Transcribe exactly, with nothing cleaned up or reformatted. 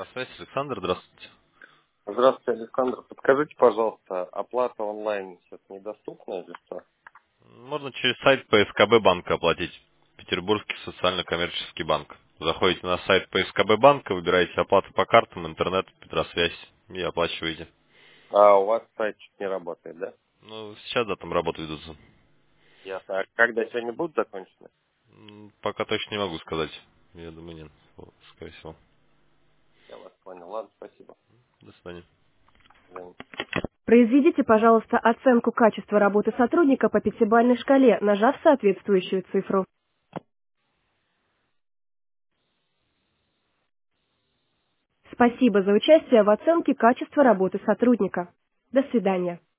Здравствуйте, Александр, здравствуйте. Здравствуйте, Александр. Подскажите, пожалуйста, оплата онлайн сейчас недоступна или что? Можно через сайт П С К Б банка оплатить. Петербургский социально-коммерческий банк. Заходите на сайт П С К Б банка, выбираете оплату по картам, интернет, Петросвязь и оплачиваете. А у вас сайт чуть не работает, да? Ну, сейчас, да, там работы ведутся. Ясно. А когда сегодня будут закончены? М, Пока точно не могу сказать. Я думаю, нет. Вот, скорее всего. Я вас понял. Ладно, спасибо. До свидания. До свидания. Произведите, пожалуйста, оценку качества работы сотрудника по пятибалльной шкале, нажав соответствующую цифру. Спасибо за участие в оценке качества работы сотрудника. До свидания.